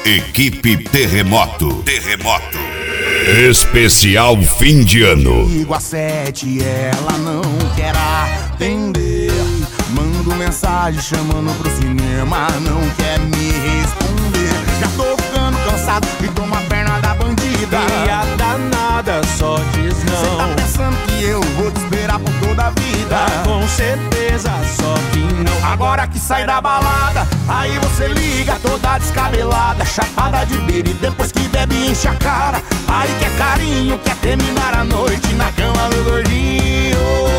Equipe Terremoto. Especial fim de ano. Ligo às 7, ela não quer atender. Mando mensagem chamando pro cinema, não quer me responder. Já tô ficando cansado e tô uma perna da bandida. E a danada só diz não. Cê tá pensando que eu vou te esperar por toda a vida? Com certeza, só que não. Agora que sai da balada, aí você liga toda descabelada, chapada de biri, depois que bebe enche a cara. Aí quer carinho, quer terminar a noite na cama do gordinho.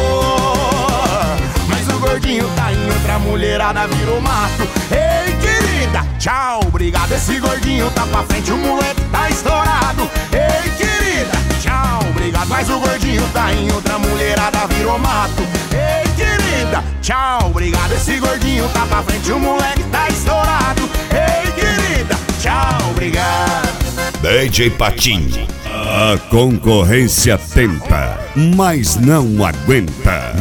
Mas o gordinho tá em outra, mulherada virou mato. Ei, querida, tchau, obrigado. Esse gordinho tá pra frente, o moleque tá estourado. Ei, querida, tchau, obrigado. Mas o gordinho tá em outra, mulherada virou mato. Ei, querida, tchau, obrigado. Esse gordinho tá pra frente, o moleque tá estourado. Ei, querida, tchau, obrigado. DJ Patinho. A concorrência tenta, mas não aguenta.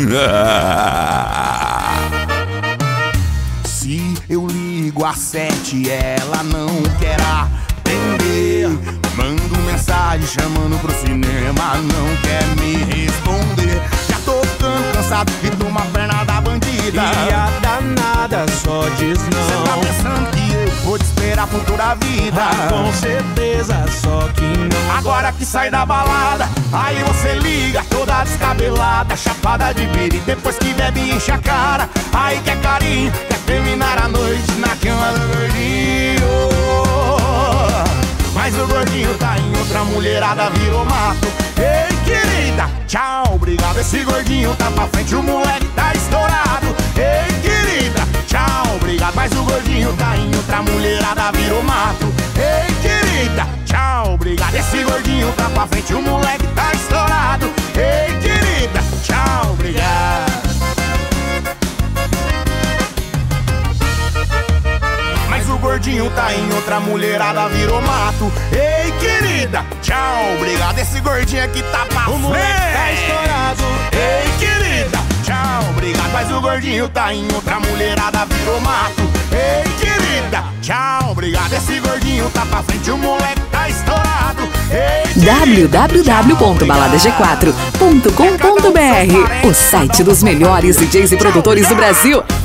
Se eu ligo às 7, ela não quer atender. Mando mensagem chamando pro cinema, não quer me responder. Já tô ficando cansado e tô uma perna da bandida. E a danada só diz não. Cê tá pensando que eu vou te esperar por toda a vida? Com certeza, só que não. Agora que sai da balada, aí você liga toda descabelada, chapada de biri, depois que bebe enche a cara. Aí quer carinho, quer terminar a noite na cama do gordinho. Mas o gordinho tá em outra, mulherada virou mato. Ei, querida, tchau, obrigado. Esse gordinho tá pra frente, o moleque tá estourado. Ei, querida, tchau, obrigado. Mas o gordinho tá em outra, mulherada virou mato. Ei, querida, tchau, obrigado. Esse gordinho tá pra frente, o moleque tá estourado. Ei, querida, tchau, obrigado. Mas o gordinho tá em outra, mulherada virou mato. Ei, querida, tchau, obrigado. Esse gordinho aqui tá pra frente, o moleque tá estourado. Ei, querida, tchau, obrigado. Mas o gordinho tá em outra, mulherada virou mato. Ei, querida, tchau, obrigado. Esse gordinho tá pra frente, o moleque tá estourado. www.baladag4.com.br, o site dos melhores DJs e produtores do Brasil.